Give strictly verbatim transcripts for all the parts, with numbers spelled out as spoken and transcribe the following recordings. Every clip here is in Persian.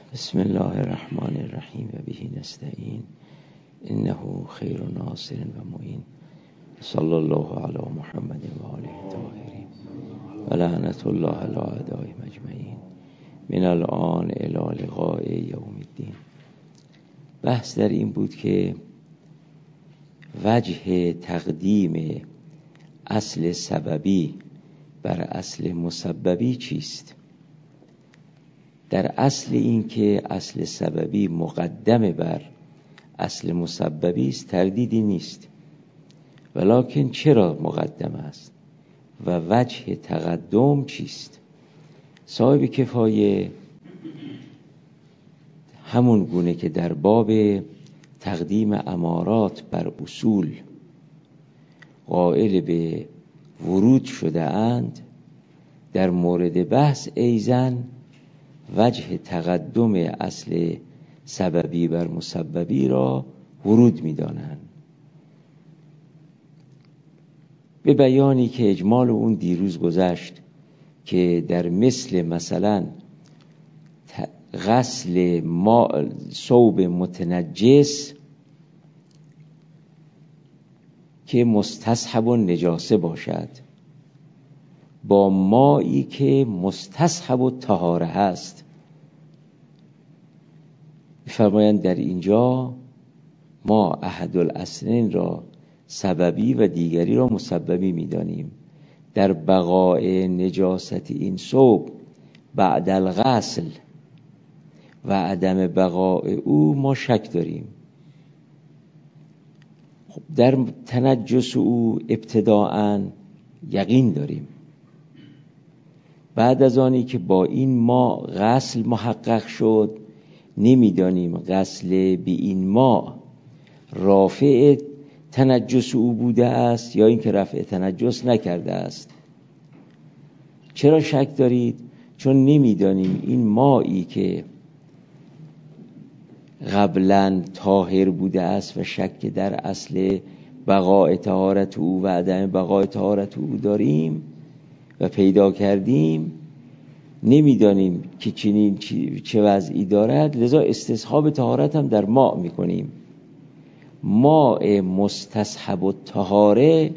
بسم الله الرحمن الرحیم و به نستعین انه خیر ناصر و معین. صلی الله علی محمد و آله الطاهرین و لعنت الله علی اعدائهم اجمعین من الان الی لقاء یوم الدین. بحث در این بود که وجه تقدیم اصل سببی بر اصل مسببی چیست؟ در اصل این که اصل سببی مقدم بر اصل مسببی است تردیدی نیست، ولکن چرا مقدم است و وجه تقدم چیست؟ صاحب کفایه همون گونه که در باب تقدیم امارات بر اصول قائل به ورود شده اند، در مورد بحث ایزن وجه تقدم اصل سببی بر مسببی را ورود می دانند، به بیانی که اجمال اون دیروز گذشت که در مثل مثلا غسل ما ثوب متنجس که مستصحب و نجاسه باشد با مایی که مستصحب و طهاره هست، می‌فرمایند در اینجا ما احد الاصلین را سببی و دیگری را مسببی می‌دانیم. در بقای نجاست این ثوب بعد الغسل و عدم بقای او ما شک داریم. خب در تنجس او ابتداءً یقین داریم، بعد از آنی که با این ما غسل محقق شد نمیدانیم غسل به این ما رافع تنجس او بوده است یا اینکه رفع تنجس نکرده است. چرا شک دارید؟ چون نمیدانیم این مایی که قبلا طاهر بوده است و شک در اصل بقای طهارت او و عدم بقای طهارت او داریم و پیدا کردیم، نمیدانیم که چنین چه وضعی دارد، لذا استصحاب طهارت هم در ماء میکنیم. ماء مستصحب الطهاره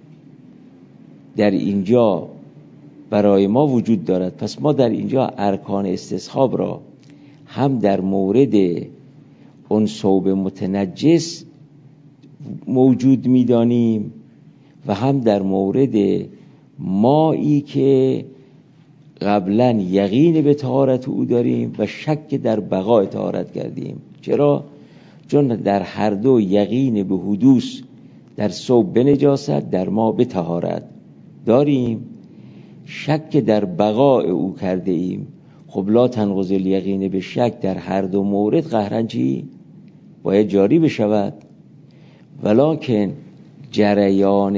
در اینجا برای ما وجود دارد، پس ما در اینجا ارکان استصحاب را هم در مورد اون ثوب متنجس موجود میدانیم و هم در مورد مایی که قبلا یقین به طهارت او داریم و شک در بقای طهارت کردیم. چرا؟ چون در هر دو یقین به حدوث در ثوب به نجاست، در ما به طهارت داریم، شک در بقای او کرده ایم. خب لا تنقض الیقین به شک در هر دو مورد قهرن چی؟ باید جاری بشود، ولکن جریان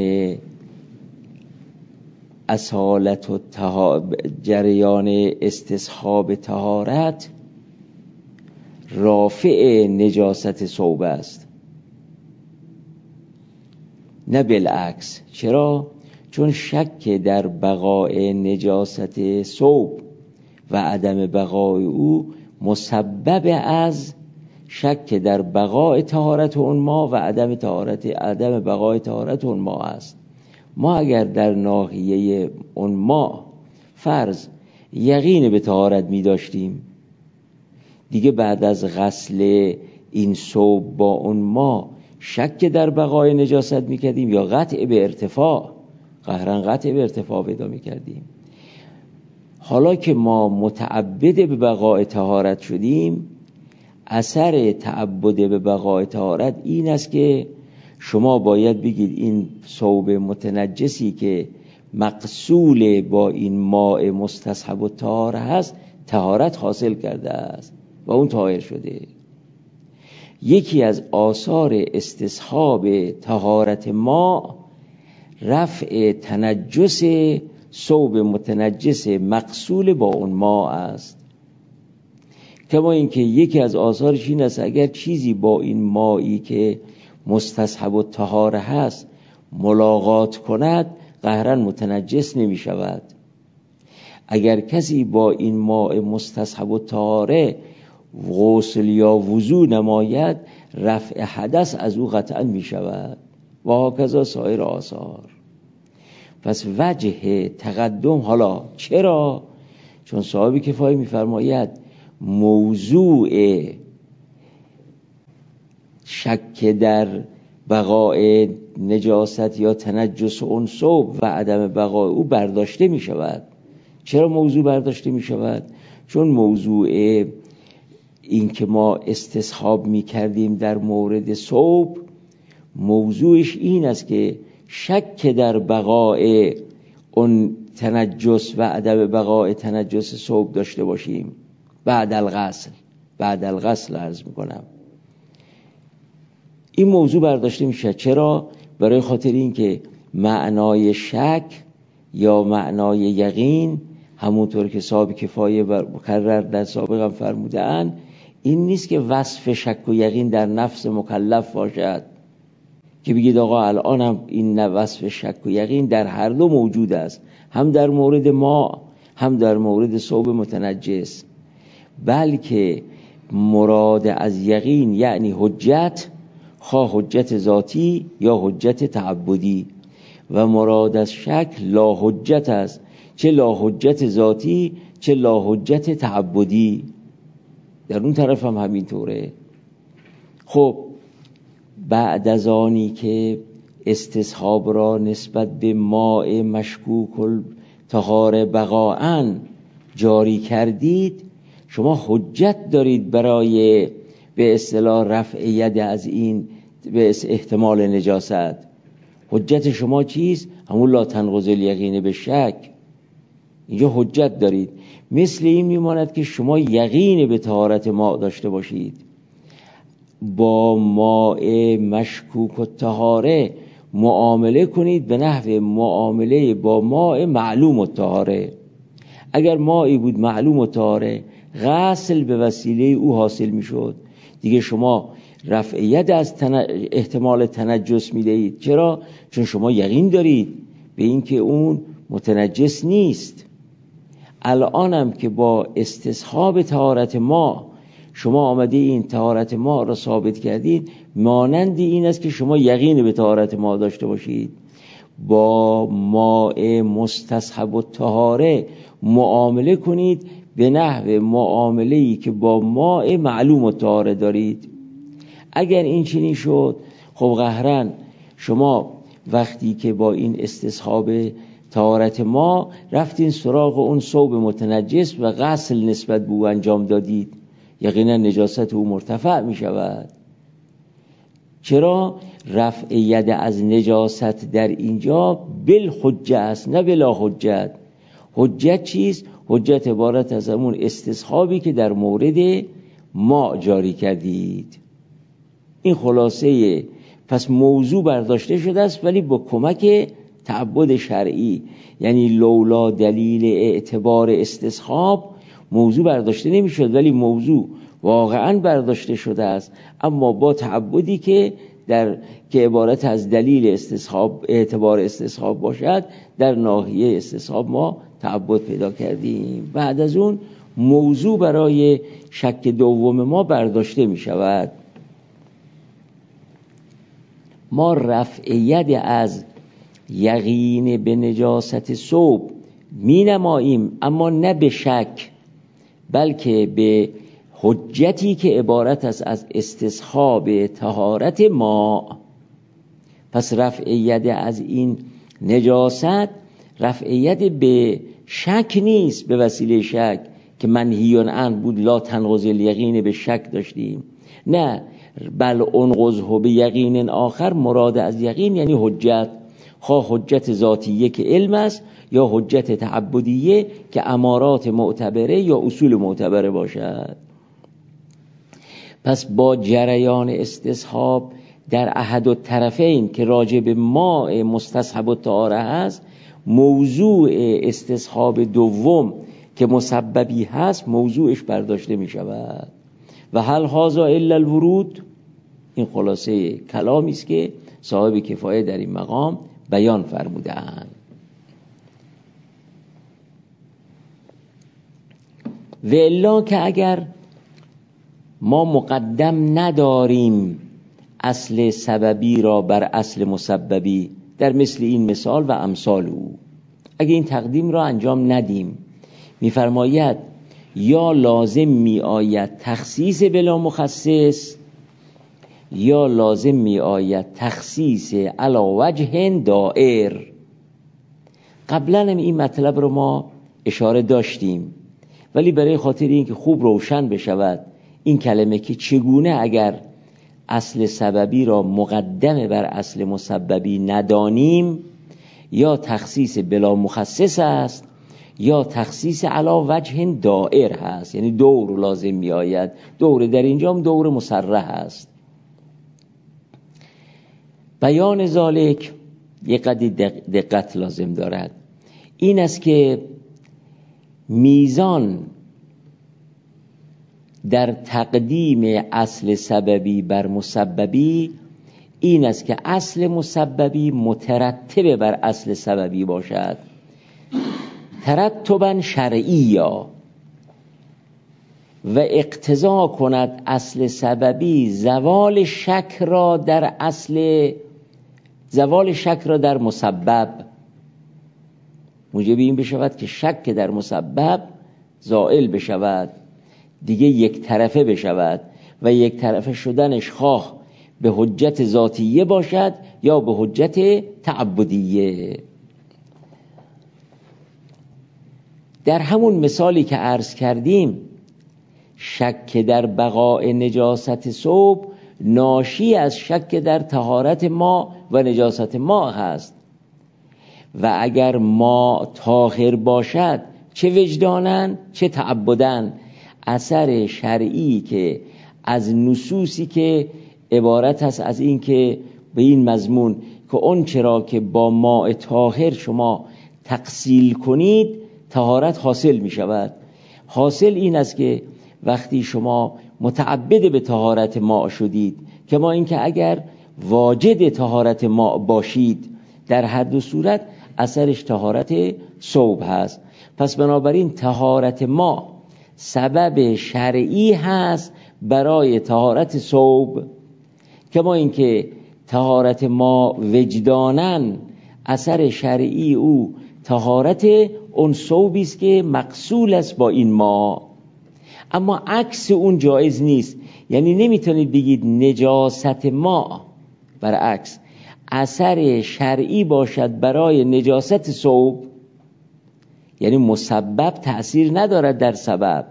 اصالت و تها... جریان استصحاب طهارت رافع نجاست ثوب است، نه بالعکس. چرا؟ چون شک در بقای نجاست ثوب و عدم بقای او مسبب از شک در بقای طهارت اون ما و عدم طهارت عدم بقای طهارت اون ما است. ما اگر در ناحیه اون ما فرض یقین به طهارت می داشتیم، دیگه بعد از غسل این ثوب با اون ما شک در بقای نجاست می کردیم یا قطع به ارتفاع، قهرن قطع به ارتفاع پیدا می کردیم. حالا که ما متعبد به بقای طهارت شدیم، اثر تعبد به بقای طهارت این است که شما باید بگید این ثوب متنجسی که مغسول با این ماء مستصحب الطهاره هست طهارت حاصل کرده است و اون طاهر شده. یکی از آثار استصحاب طهارت ما رفع تنجس ثوب متنجس مغسول با اون ماء است. کما اینکه یکی از آثارش این است اگر چیزی با این مایی که مستصحب الطهاره هست ملاقات کند قهرن متنجس نمی شود. اگر کسی با این ماء مستصحب الطهاره غسل یا وضو نماید رفع حدث از او قطعا می شود و هاکذا سایر آثار. پس وجه تقدم حالا چرا؟ چون صاحب کفایه می‌فرماید موضوع شک در بقای نجاست یا تنجس اون ثوب و عدم بقای او برداشته می شود. چرا موضوع برداشته می شود؟ چون موضوع این که ما استصحاب می کردیم در مورد ثوب، موضوعش این است که شک در بقای اون تنجس و عدم بقای تنجس ثوب داشته باشیم بعد الغسل. بعد الغسل عرض میکنم این موضوع برداشته میشه. چرا؟ برای خاطر این که معنای شک یا معنای یقین، همونطور که صاحب کفایه مکرر در سابق هم فرمودن، این نیست که وصف شک و یقین در نفس مکلف باشد که بگید آقا الانم این وصف شک و یقین در هر دو موجود است، هم در مورد ما هم در مورد ثوب متنجس، بلکه مراد از یقین یعنی حجت، خواه حجت ذاتی یا حجت تعبدی، و مراد از شک لا حجت است، چه لا حجت ذاتی چه لا حجت تعبدی. در اون طرف هم همینطوره. خب بعد از آنی که استصحاب را نسبت به ماء مشکوک الطهاره بقاءً جاری کردید، شما حجت دارید برای به اصطلاح رفع ید از این به احتمال نجاست. حجت شما چیست؟ همون لا تنقض الیقین به شک. اینجا حجت دارید. مثل این میماند که شما یقین به طهارت ماء داشته باشید، با ماء مشکوک الطهاره معامله کنید به نحو معامله با ماء معلوم الطهاره. اگر مائی بود معلوم الطهاره، غسل به وسیله او حاصل میشد، دیگه شما رفع ید از تن... احتمال تنجس میدهید. چرا؟ چون شما یقین دارید به این که اون متنجس نیست. الانم که با استصحاب طهارت ما شما آمده این طهارت ما را ثابت کردید، مانند این است که شما یقین به طهارت ما داشته باشید، با ماء مستصحب الطهاره معامله کنید به نحو معامله‌ای که با ماء معلوم الطهاره دارید. اگر این چنین شد، خب قهرن شما وقتی که با این استصحاب طهارت ما رفتین سراغ اون ثوب متنجس و غسل نسبت به او انجام دادید، یقینا نجاست او مرتفع می شود. چرا؟ رفع ید از نجاست در اینجا بالحجه است نه بلا حجت. حجت چیست؟ حجت عبارت از همون استصحابی که در مورد ما جاری کردید. این خلاصه. پس موضوع برداشته شده است ولی با کمک تعبد شرعی، یعنی لولا دلیل اعتبار استصحاب موضوع برداشته نمی شد، ولی موضوع واقعا برداشته شده است، اما با تعبدی که در که عبارت از دلیل استصحاب اعتبار استصحاب باشد، در ناحیه استصحاب ما تعبد پیدا کردیم. بعد از اون موضوع برای شک دوم ما برداشته می شود. ما رفع ید از یقین به نجاست ثوب می نماییم، اما نه به شک، بلکه به حجتی که عبارت است از استصحاب طهارت ما. پس رفع ید از این نجاست رفع ید به شک نیست، به وسیله شک که منهیون عنه بود، لا تنقض الیقین به شک داشتیم، نه، بل انقضه به یقین آخر. مراد از یقین یعنی حجت، خواه حجت ذاتیه که علم است یا حجت تعبدیه که امارات معتبره یا اصول معتبره باشد. پس با جریان استصحاب در احد الطرفین که راجع به ماء مستصحب الطهاره است، موضوع استصحاب دوم که مسببی هست موضوعش برداشته می شود. و هل هذا الا الورود، این خلاصه کلامی است که صاحب کفایه در این مقام بیان فرمودند. و الا که اگر ما مقدم نداریم اصل سببی را بر اصل مسببی در مثل این مثال و امثال او. اگه این تقدیم را انجام ندیم، می‌فرماید یا لازم می آید تخصیص بلا مخصص یا لازم می آید تخصیص علی وجه دائر. قبلا هم این مطلب رو ما اشاره داشتیم، ولی برای خاطر اینکه خوب روشن بشود این کلمه که چگونه اگر اصل سببی را مقدم بر اصل مسببی ندانیم، یا تخصیص بلا مخصص است یا تخصیص علی وجه دائر هست، یعنی دور لازم می آید. دور در اینجا هم دور مصرح است. بیان ذالک یک قدری دقت لازم دارد. این است که میزان در تقدیم اصل سببی بر مسببی این است که اصل مسببی مترتب بر اصل سببی باشد، ترتبا شرعیا، و اقتضا کند اصل سببی زوال شک را در اصل زوال شک را در مسبب، موجب این بشود که شک در مسبب زائل بشود، دیگه یک طرفه بشود و یک طرفه شدنش خواه به حجت ذاتیه باشد یا به حجت تعبدیه. در همون مثالی که عرض کردیم، شک در بقاء نجاست ثوب ناشی از شک در طهارت ما و نجاست ما هست، و اگر ما طاهر باشد چه وجدانن چه تعبدن، اثر شرعی که از نصوصی که عبارت است از این که به این مضمون که اون چرا که با ماء طاهر شما تغسیل کنید طهارت حاصل می شود. حاصل این است که وقتی شما متعبد به طهارت ماء شدید، که ما این که اگر واجد طهارت ماء باشید، در هر دو صورت اثرش طهارت ثوب هست. پس بنابراین طهارت ماء سبب شرعی هست برای طهارت ثوب، که ما این که طهارت ما وجدانن اثر شرعی او طهارت اون ثوبی است که مغسول است با این ما. اما عکس اون جایز نیست، یعنی نمیتونید بگید نجاست ما برعکس اثر شرعی باشد برای نجاست ثوب، یعنی مسبب تأثیر ندارد در سبب.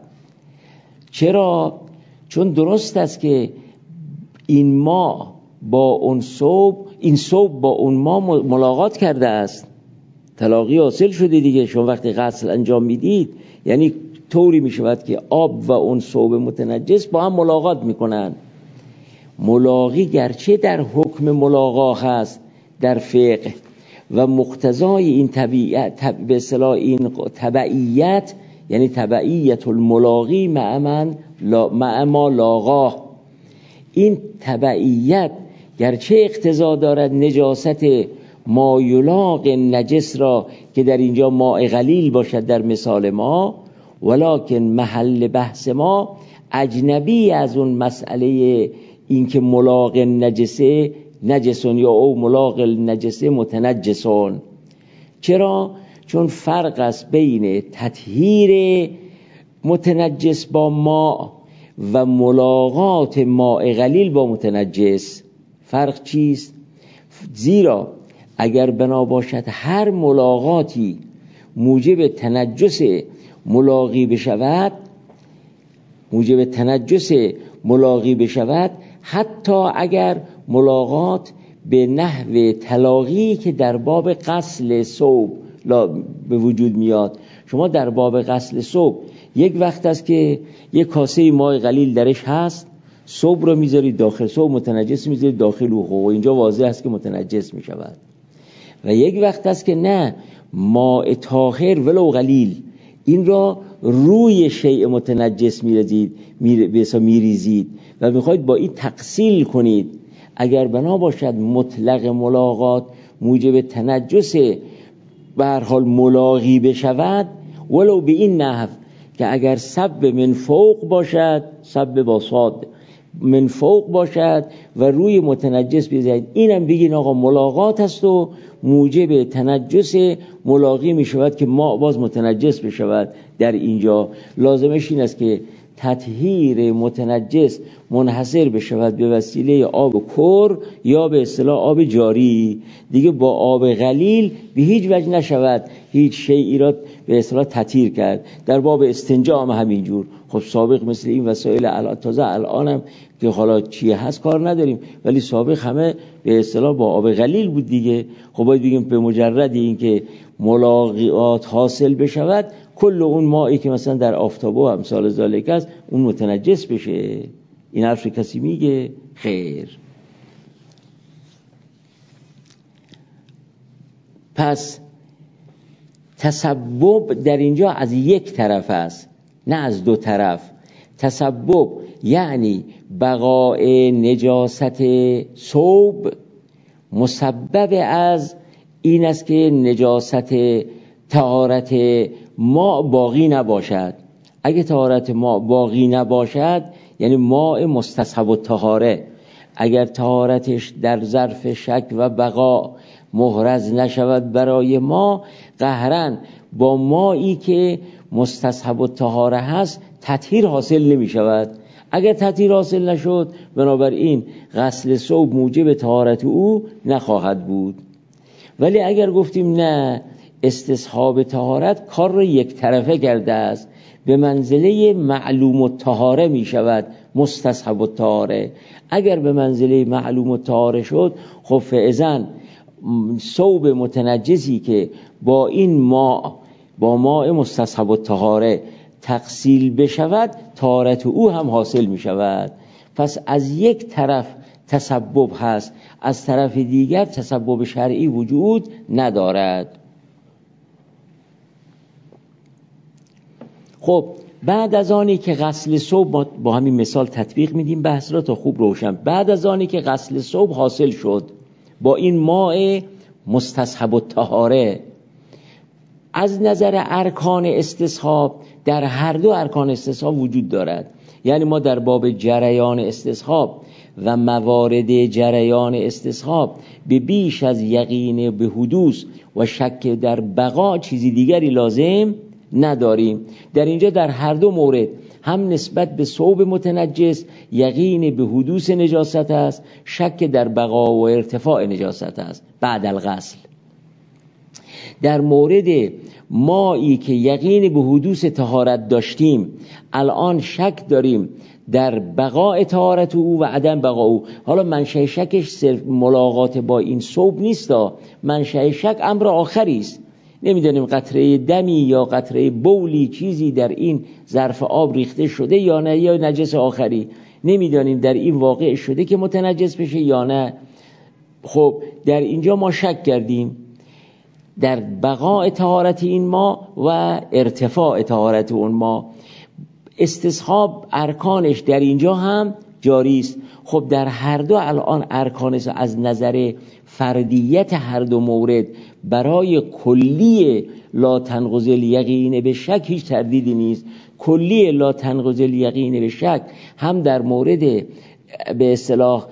چرا؟ چون درست است که این ما با اون ثوب، این ثوب با اون ما ملاقات کرده است، تلاقی حاصل شده دیگه. شما وقتی غسل انجام میدید یعنی طوری میشود که آب و اون ثوب متنجس با هم ملاقات میکنن. ملاقی گرچه در حکم ملاقا هست در فقه و مقتضای این طبیعت به اصطلاح این تبعیت، یعنی تبعیت الملاقی مع من لا مع ما لاقاه، این تبعیت گرچه اقتضا دارد نجاست ما یلاق نجس را که در اینجا ماء قلیل باشد در مثال ما، ولکن محل بحث ما اجنبی از اون مسئله این که ملاق نجسه نجسون یا او ملاق نجسه متنجسون. چرا؟ چون فرق است بین تطهیر متنجس با ما و ملاقات ماء قلیل با متنجس. فرق چیست؟ زیرا اگر بنا باشد هر ملاقاتی موجب تنجس ملاقی بشود موجب تنجس ملاقی بشود حتی اگر ملاقات به نحو تلاقی که در باب غسل ثوب به وجود میاد. شما در باب غسل ثوب یک وقت است که یک کاسه ماء قلیل درش هست، ثوب رو میذارید داخل، ثوب متنجس میذارید داخل و اینجا واضح است که متنجس میشود. و یک وقت است که نه، ماء طاهر ولو قلیل این را روی شیء متنجس میریزید میریزید و میخواید با این تغسیل کنید. اگر بنا باشد مطلق ملاقات موجب تنجس به هر حال ملاقی بشود ولو به این نحو که اگر سب من فوق باشد، سب با صاد من فوق باشد و روی متنجس بزنید، اینم بگین آقا ملاقات است و موجب تنجس ملاقی می شود که ما باز متنجس بشود. در اینجا لازمش این است که تطهیر متنجس منحصر بشود به وسیله آب کر یا به اصطلاح آب جاری، دیگه با آب قلیل به هیچ وجه نشود هیچ شیئی را به اصطلاح تطهیر کرد. در باب استنجا هم همینجور. خب سابق مثل این وسایل الان، تازه الانم که حالا چیه هست کار نداریم، ولی سابق همه به اصطلاح با آب قلیل بود دیگه. خب باید بگیم به مجرد این که ملاقات حاصل بشود کل اون مایی که مثلا در آفتابه و امثال ذالک است اون متنجس بشه. این حرف کسی میگه؟ خیر. پس تسبب در اینجا از یک طرف است نه از دو طرف. تسبب یعنی بقای نجاست ثوب مسبب از این است که نجاست طهارت ما باقی نباشد. اگه طهارت ما باقی نباشد یعنی ماء مستصحب الطهاره، اگر طهارتش در ظرف شک و بقا محرز نشود برای ما، قهرن با مایی که مستصحب الطهاره هست تطهیر حاصل نمی شود. اگر تطهیر حاصل نشد بنابراین غسل ثوب موجب طهارت او نخواهد بود. ولی اگر گفتیم نه، استصحاب طهارت کار را یک طرفه کرده است، به منزله معلوم الطهاره می شود مستصحب الطهاره. اگر به منزله معلوم الطهاره شد خب فعزن ثوب متنجسی که با این ماء با ماء مستصحب الطهاره تغسیل بشود طهارت او هم حاصل می شود. پس از یک طرف تسبب هست، از طرف دیگر تسبب شرعی وجود ندارد. خب بعد از آنی که غسل ثوب، با همین مثال تطبیق میدیم بحث را تا خوب روشن، بعد از آنی که غسل ثوب حاصل شد با این ماء مستصحب الطهاره، از نظر ارکان استصحاب در هر دو ارکان استصحاب وجود دارد. یعنی ما در باب جریان استصحاب و موارد جریان استصحاب به بیش از یقین به حدوث و شک در بقا چیزی دیگری لازم نداریم. در اینجا در هر دو مورد هم نسبت به ثوب متنجس یقین به حدوث نجاست است، شک در بقا و ارتفاع نجاست است بعد الغسل. در مورد مایی که یقین به حدوث طهارت داشتیم الان شک داریم در بقاء طهارت او و عدم بقاء او. حالا منشأ شکش صرف ملاقات با این ثوب نیست، منشأ شک امر آخری است. نمیدونیم قطره دمی یا قطره بولی چیزی در این ظرف آب ریخته شده یا نه، یا نجس آخری نمیدونیم در این واقع شده که متنجس بشه یا نه. خب در اینجا ما شک کردیم در بقاء طهارت این ما و ارتفاع طهارت اون ما. استصحاب ارکانش در اینجا هم جاری است. خب در هر دو الان ارکانش از نظر فردیت هر دو مورد برای کلی لا تنقض الیقین به شک هیچ تردیدی نیست. کلی لا تنقض الیقین به شک هم در مورد به اصطلاح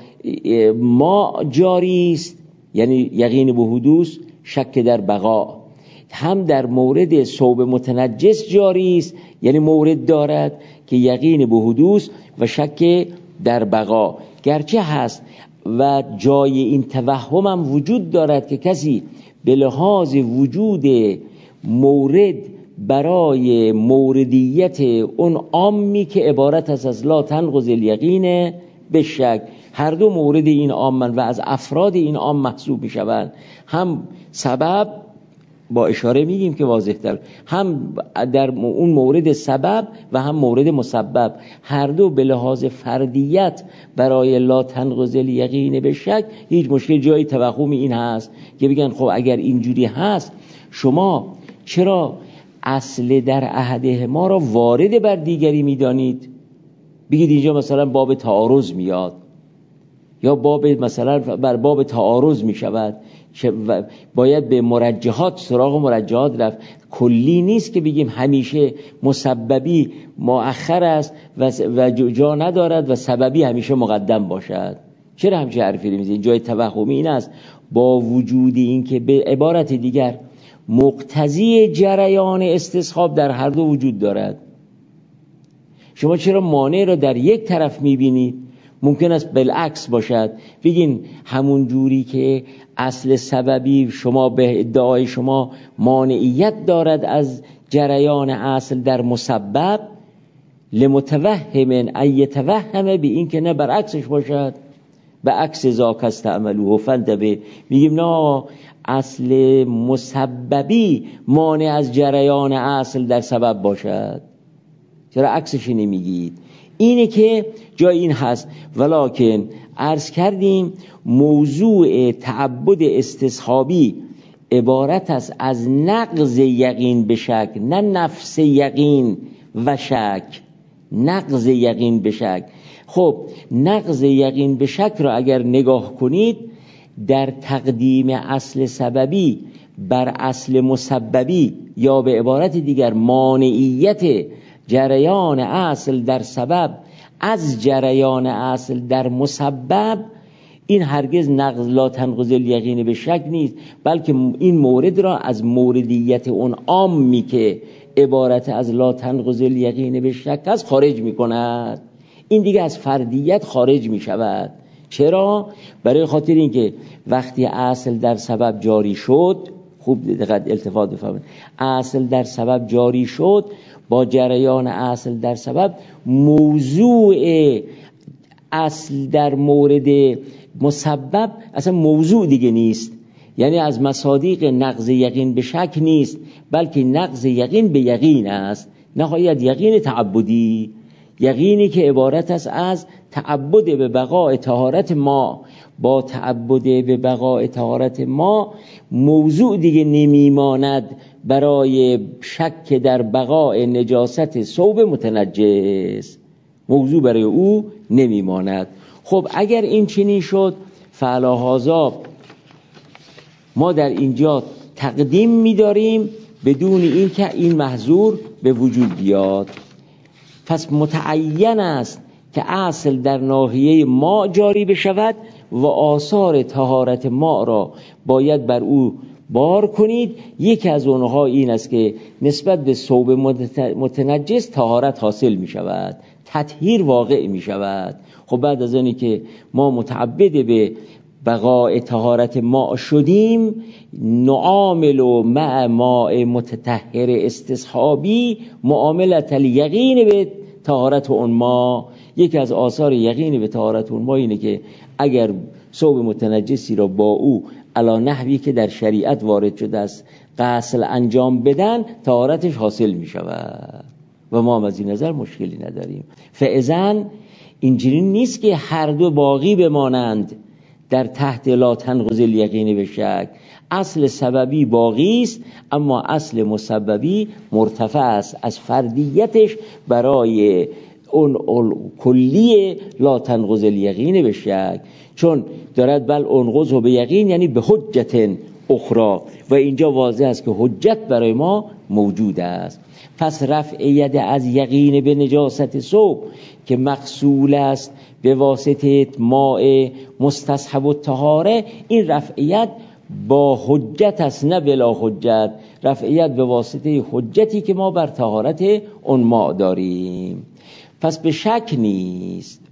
ما جاری است، یعنی یقین به حدوث شک در بقا، هم در مورد ثوب متنجس جاری است، یعنی مورد دارد که یقین به حدوث و شک در بقا. گرچه هست و جای این توهم هم وجود دارد که کسی به لحاظ وجود مورد برای موردیت اون عامی که عبارت است از لا تنقض الیقین به شک، هر دو مورد این عامن و از افراد این عام محسوب می شوند. هم سبب با اشاره میگیم که واضح تر، هم در اون مورد سبب و هم مورد مسبب، هر دو به لحاظ فردیت برای لا تنقض الیقین به شک هیچ مشکل جای توهم این هست که بگن خب اگر اینجوری هست شما چرا اصل در احده ما را وارد بر دیگری میدانید؟ بگید اینجا مثلا باب تعارض میاد. یا باب مثلا بر باب تعارض می شود، باید به مرجحات سراغ مرجحات رفت. کلی نیست که بگیم همیشه مسببی مؤخر است و جا ندارد و سببی همیشه مقدم باشد. چرا همچه حرفی میزنید؟ جای توهمی این است با وجود این که به عبارت دیگر مقتضی جریان استصحاب در هر دو وجود دارد. شما چرا مانع را در یک طرف میبینید؟ ممکن است بالعکس باشد، بگین همون جوری که اصل سببی شما به ادعای شما مانعیت دارد از جریان اصل در مسبب، لمتوهم ان یتوهم به این که نه برعکسش باشد، به عکس ذاک استعملوه فانتبه. میگیم نه، اصل مسببی مانع از جریان اصل در سبب باشد. چرا عکسش نمیگید؟ اینه که جای این هست. ولکن عرض کردیم موضوع تعبد استصحابی عبارت است از نقض یقین به شک، نه نفس یقین و شک. نقض یقین به شک. خب نقض یقین به شک را اگر نگاه کنید، در تقدیم اصل سببی بر اصل مسببی، یا به عبارت دیگر مانعیت جریان اصل در سبب از جریان اصل در مسبب، این هرگز نقض لا تنقض الیقین به شک نیست، بلکه این مورد را از موردیت اون عامی که عبارت از لا تنقض الیقین به شک است خارج می کند. این دیگه از فردیت خارج می شود. چرا؟ برای خاطر اینکه وقتی اصل در سبب جاری شد، خوب دقت التفات بفرمایید، اصل در سبب جاری شد، با جریان اصل در سبب موضوع اصل در مورد مسبب اصلا موضوع دیگه نیست. یعنی از مصادیق نقض یقین به شک نیست، بلکه نقض یقین به یقین است. نهایت یقین تعبدی، یقینی که عبارت است از تعبد به بقاء طهارت ما. با تعبد به بقاء طهارت ما موضوع دیگه نمیماند برای شک در بقاء نجاست ثوب متنجس، موضوع برای او نمیماند. خب اگر این چنین شد، فعلا هذا ما در اینجا تقدیم می‌داریم بدون این که این محظور به وجود بیاد. پس متعین است که اصل در ناحیه ما جاری بشود و آثار طهارت ما را باید بر او بار کنید. یکی از اونها این است که نسبت به ثوب متنجس طهارت حاصل می شود، تطهیر واقع می شود. خب بعد از اینی که ما متعبد به بقاء طهارت ما شدیم، نعامل مع ماء متطهر استصحابی معاملت الیقین به طهارت اون ما. یکی از آثار یقین به طهارت اون ما اینه که اگر ثوب متنجسی را با او علا نحوی که در شریعت وارد شده است غسل انجام بدن، طهارتش حاصل می شود و ما از این نظر مشکلی نداریم. فاذن اینجوری نیست که هر دو باقی بمانند در تحت لا تنقض الیقین به شک. اصل سببی باقی است، اما اصل مسببی مرتفع است از فردیتش برای اون کلی لا تنقض الیقین به شک، چون دارد بل انقض به یقین، یعنی به حجت اخرى، و اینجا واضح است که حجت برای ما موجود است. پس رفع ید از یقین به نجاست ثوب که مغسول است به واسطه ماء مستصحب الطهاره، این رفعیت با حجت است نه بلا حجت. رفعیت به واسطه حجتی که ما بر طهارت اون ماء داریم، پس به شک نیست.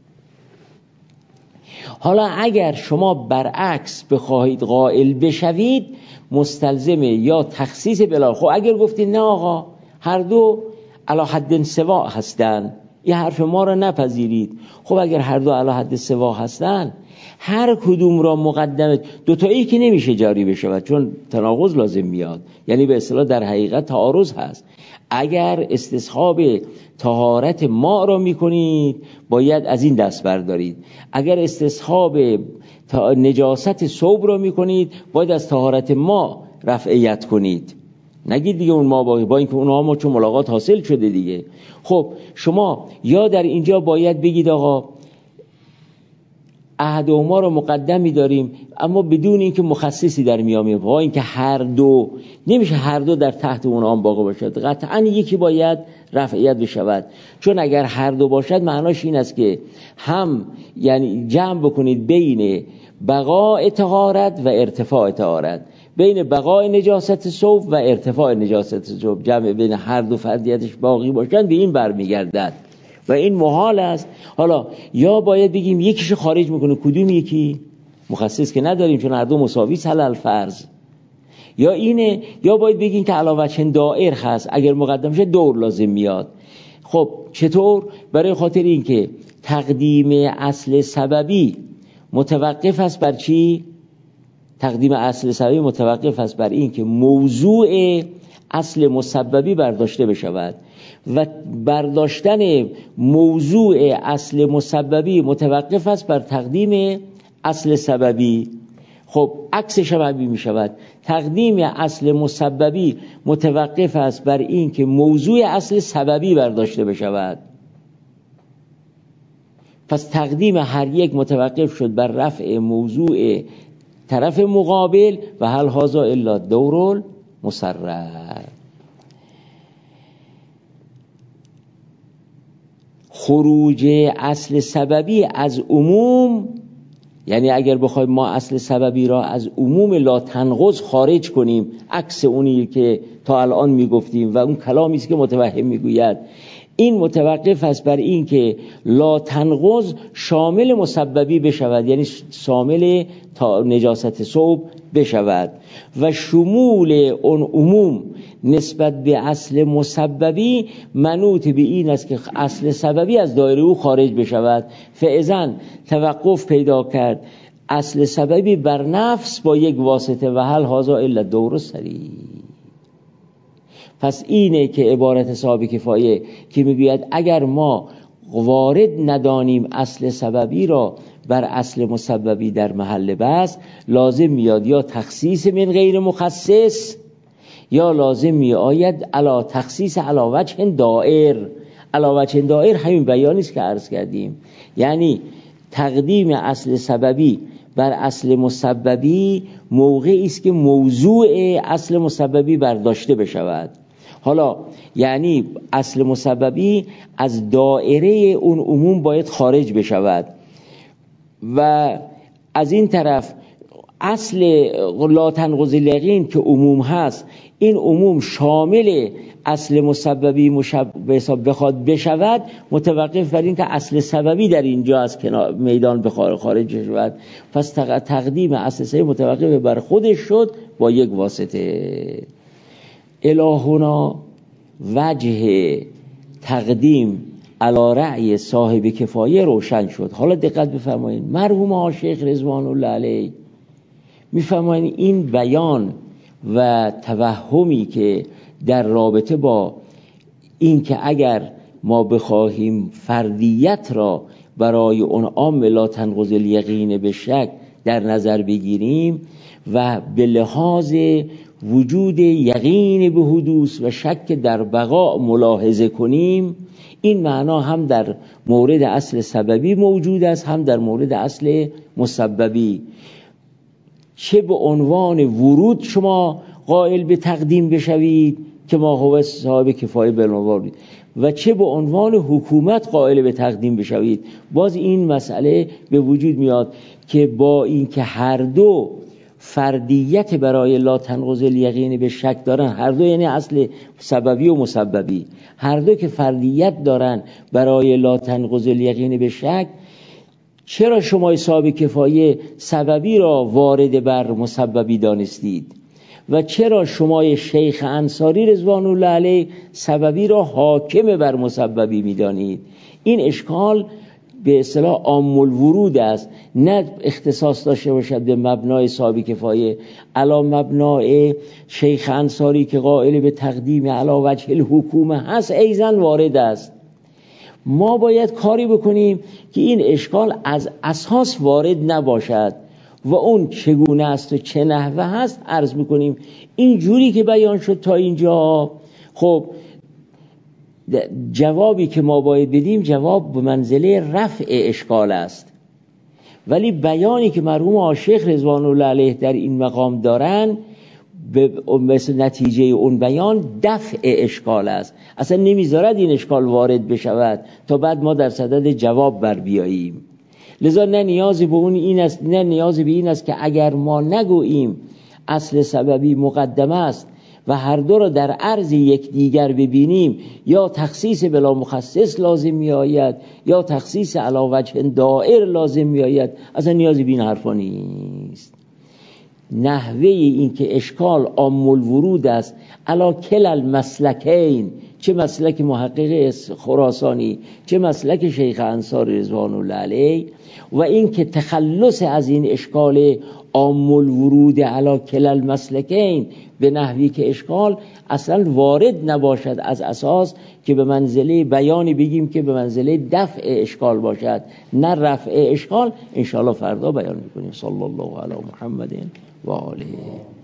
حالا اگر شما برعکس بخواهید قائل بشوید، مستلزم یا تخصیص بلا. خب اگر گفتید نه آقا هر دو علی حد سوا هستند، این حرف ما را نپذیرید. خب اگر هر دو علی حد سوا هستند، هر کدوم را مقدمه، دوتایی که نمیشه جاری بشود چون تناقض لازم میاد، یعنی به اصطلاح در حقیقت تعارض هست. اگر استصحاب طهارت ما را میکنید باید از این دست بردارید، اگر استصحاب نجاست ثوب را میکنید باید از طهارت ما رفعیت کنید. نگید دیگه اون ما باقی، با اینکه اونها ما چون ملاقات حاصل شده دیگه. خب شما یا در اینجا باید بگید آقا احدهما رو مقدم می‌داریم اما بدون اینکه مخصصی در میان بیاد. با اینکه هر دو نمیشه هر دو در تحت اون عام واقع باشد، قطعا یکی باید رفعیت بشود، چون اگر هر دو باشد معناش این است که هم یعنی جمع بکنید بین بقاء طهارت و ارتفاع طهارت، بین بقاء نجاست ثوب و ارتفاع نجاست ثوب، جمع بین هر دو فردیتش باقی باشد به این برمیگردد و این محال است. حالا یا باید بگیم یکیشو خارج میکنه، کدوم یکی؟ مخصص که نداریم چون هر دو مساوی علل فرض. یا اینه، یا باید بگیم که علاوه چند دائر هست، اگر مقدم شه دور لازم میاد. خب چطور؟ برای خاطر این که تقدیم اصل سببی متوقف است بر چی؟ تقدیم اصل سببی متوقف است بر این که موضوع اصل مسببی برداشته بشود و برداشتن موضوع اصل مسببی متوقف است بر تقدیم اصل سببی. خب عکسش هم می شود، تقدیم اصل مسببی متوقف است بر این که موضوع اصل سببی برداشته بشود. پس تقدیم هر یک متوقف شد بر رفع موضوع طرف مقابل و هل هذا الا دور مسرر. خروج اصل سببی از عموم، یعنی اگر بخوایم ما اصل سببی را از عموم لا تنقض خارج کنیم، عکس اونی که تا الان میگفتیم و اون کلامی است که متوهم میگوید، این متوقف است بر این که لا تنقض شامل مسببی بشود، یعنی شامل تا نجاست ثوب بشود و شمول اون عموم نسبت به اصل مسببی منوط به این است که اصل سببی از دایره او خارج بشود. فاذا توقف پیدا کرد اصل سببی بر نفس با یک واسطه و هل هذا الا دور سری. پس اینه که عبارت صاحب کفایه که میگوید اگر ما وارد ندانیم اصل سببی را بر اصل مسببی در محل بحث، لازم میاد یا تخصیص من غیر مخصص یا لازم می آید علا تخصیص علا وجه دائر. علا وجه دائر همین بیانی است که عرض کردیم، یعنی تقدیم اصل سببی بر اصل مسببی موقعی است که موضوع اصل مسببی برداشته بشود. حالا یعنی اصل مسببی از دائره اون عموم باید خارج بشود و از این طرف اصل لا تنقض الیقین که عموم هست، این عموم شامل اصل مسببی مشب... بخواد بشود، متوقف بر این که اصل سببی در اینجا از کنار میدان بخواد خارج شود. پس تقدیم اصل سببی متوقف بر خودش شد با یک واسطه. الهنا وجه تقدیم علی رأی صاحب کفایه روشن شد. حالا دقت بفرمایید، مرحوم ها شیخ رضوان الله علیه میفرمایند این بیان و توهمی که در رابطه با این که اگر ما بخواهیم فردیت را برای اون عام لا تنقض الیقین به شک در نظر بگیریم و به لحاظ وجود یقین به حدوث و شک در بقا ملاحظه کنیم، این معنا هم در مورد اصل سببی موجود است هم در مورد اصل مسببی. چه به عنوان ورود شما قائل به تقدیم بشوید که ما هو صاحب کفایه بنوارید و چه به عنوان حکومت قائل به تقدیم بشوید، باز این مسئله به وجود میاد که با این که هر دو فردیت برای لا تنقض الیقین به شک دارن، هر دو یعنی اصل سببی و مسببی، هر دو که فردیت دارن برای لا تنقض الیقین به شک، چرا شما صاحب کفایه سببی را وارد بر مسببی دانستید و چرا شما شیخ انصاری رضوان الله علیه سببی را حاکم بر مسببی میدانید؟ این اشکال به اصطلاح عام الورود است، نه اختصاص داشته باشد به مبنای صاحب کفایه، علا مبنای شیخ انصاری که قائل به تقدیم علا وجه الحکومه هست ایضا وارد است. ما باید کاری بکنیم که این اشکال از اساس وارد نباشد و اون چگونه است و چه نحوه هست عرض میکنیم. این جوری که بیان شد تا اینجا، خب جوابی که ما باید بدیم جواب به منزله رفع اشکال است ولی بیانی که مرحوم عاشق رضوان الله علیه در این مقام دارن به مثل نتیجه اون بیان دفع اشکال است. اصلا نمیذارد این اشکال وارد بشود تا بعد ما در صدد جواب بر بیاییم. لذا نه نیازی به اون این است، نه نیازی به این است که اگر ما نگوییم اصل سببی مقدمه است و هر دو را در عرض یک دیگر ببینیم، یا تخصیص بلا مخصص لازم می آید یا تخصیص علی وجه دائر لازم می آید. اصلا نیازی به این حرفا نیست. نحوه این که اشکال عام الورود است علی کل المسلکین، چه مسلک محقق خراسانی چه مسلک شیخ انصار رضوان الله علیه، و این که تخلص از این اشکال عام الورود علی کل المسلکین به نحوی که اشکال اصلا وارد نباشد از اساس که به منزله بیانی بگیم که به منزله دفع اشکال باشد، نه رفع اشکال. انشاءالله فردا بیان میکنیم. صلی الله علی محمد و آله.